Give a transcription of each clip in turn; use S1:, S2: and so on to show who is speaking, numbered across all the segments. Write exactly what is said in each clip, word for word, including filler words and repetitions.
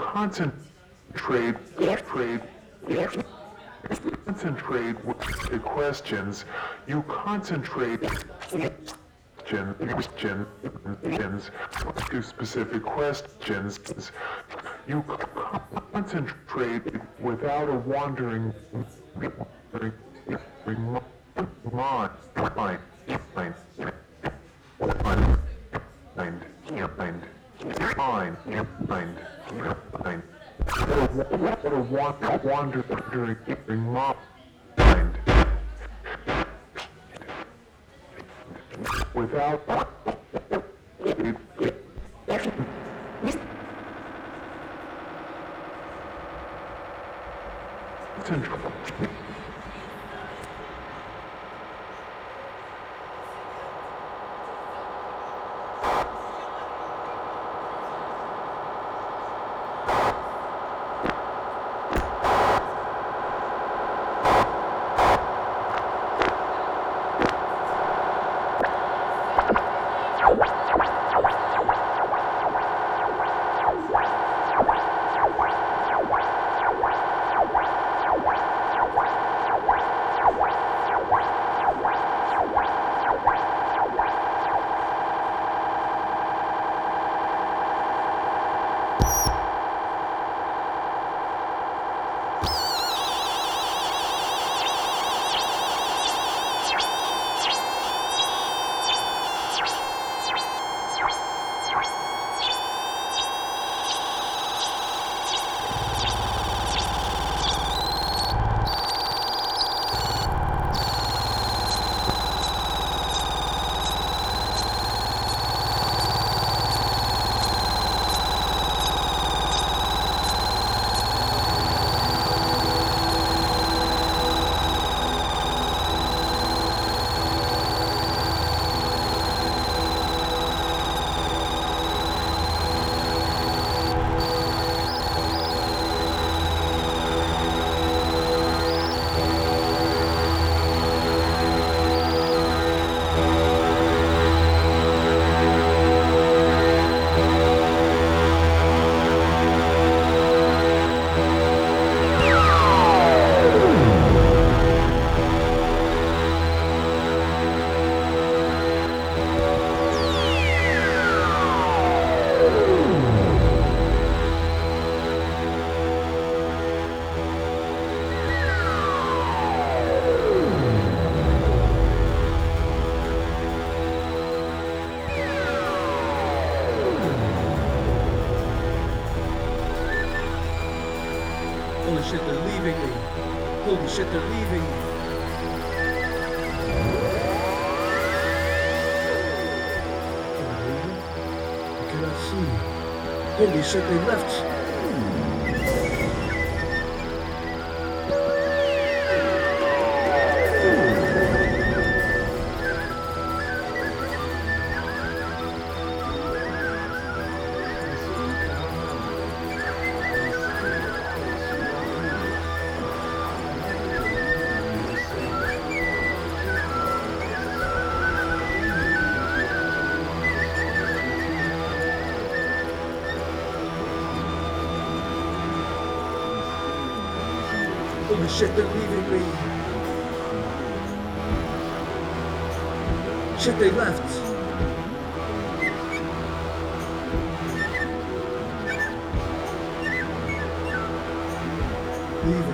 S1: concentrate, trade, concentrate with the questions. You concentrate questions to specific questions. You concentrate without a wandering mind, mind, mind, mind, mind, mind, mind, mind. What a wandering mind without
S2: Holy shit, they're leaving me. Holy shit, they're leaving me. I cannot see. Holy shit, they left. Holy shit, they're leaving me. Shit, they left. Leaving.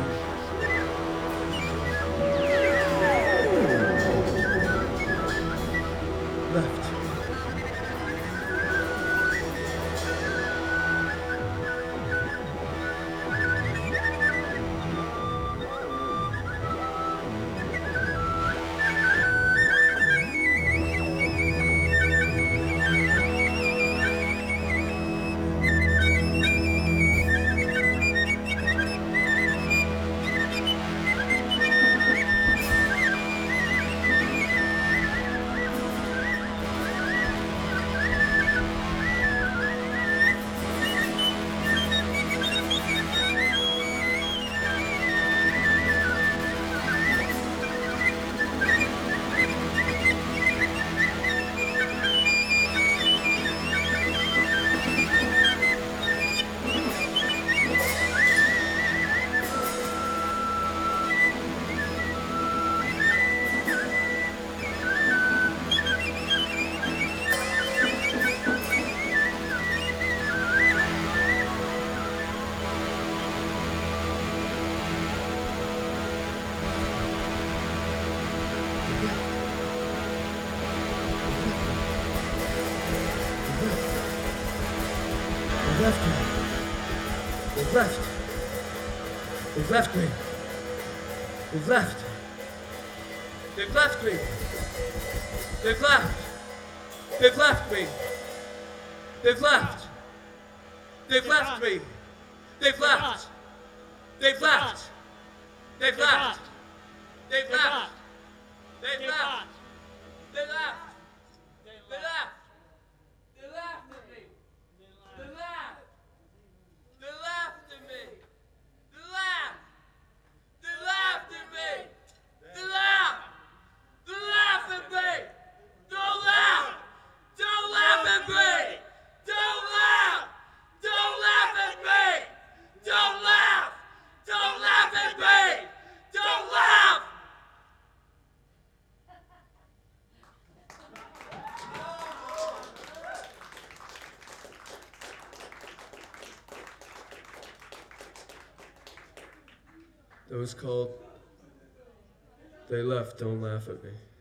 S2: Left. left me. They've left. They've left me. They've left. They've left me. They've left. They've left me. They've left. They've left me. They've left. They've left. They've left. They've left. They've left. They left. They left. They laughed at me. They laughed. They laughed at me. They laughed. They laughed at me. They laughed. They laughed at me. Don't laugh. Don't laugh at me. Don't laugh. Don't laugh at me. Don't laugh. Don't laugh at me. Don't laugh. That was called They Left, Don't Laugh at Me.